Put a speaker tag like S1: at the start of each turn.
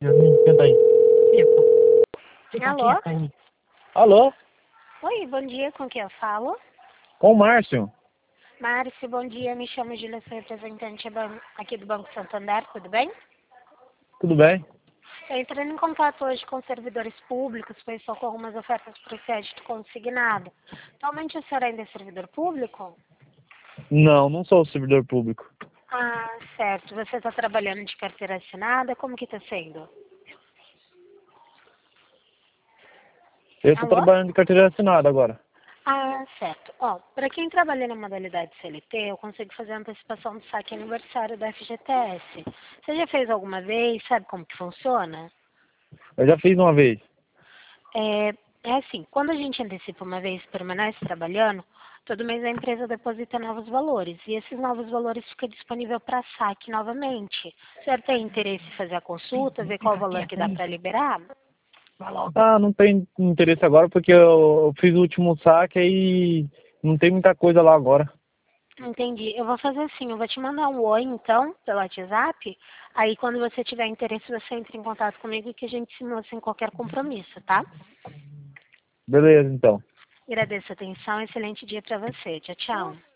S1: Senta aí. Fica
S2: Alô?
S1: quieta aí. Alô?
S2: Oi, bom dia, com quem eu falo?
S1: Com o Márcio.
S2: Márcio, bom dia, me chamo Julia, sou representante aqui do Banco Santander, tudo bem?
S1: Tudo bem?
S2: Eu entrando em contato hoje com servidores públicos, pois estou com algumas ofertas para o crédito consignado. Atualmente o senhor ainda é servidor público?
S1: Não, não sou servidor público.
S2: Ah, certo. Você está trabalhando de carteira assinada? Como que está sendo?
S1: Eu estou
S2: Alô?
S1: trabalhando de carteira assinada agora.
S2: Ah, certo. Ó, para quem trabalha na modalidade CLT, eu consigo fazer a antecipação do saque aniversário da FGTS. Você já fez alguma vez? Sabe como que funciona?
S1: Eu já fiz uma vez.
S2: É assim, quando a gente antecipa uma vez e permanece trabalhando, todo mês a empresa deposita novos valores. E esses novos valores ficam disponíveis para saque novamente. O senhor tem interesse em fazer a consulta, ver qual o
S1: Fica
S2: valor que
S1: quieta
S2: dá
S1: aí.
S2: para liberar?
S1: Vai logo. Ah, não tem interesse agora porque eu fiz o último saque e não tem muita coisa lá agora.
S2: Entendi. Eu vou fazer assim, eu vou te mandar um oi, então, pelo WhatsApp. Aí, quando você tiver interesse, você entra em contato comigo que a gente simula sem qualquer compromisso, tá?
S1: Beleza, então.
S2: Agradeço a atenção, excelente dia para você. Tchau, tchau.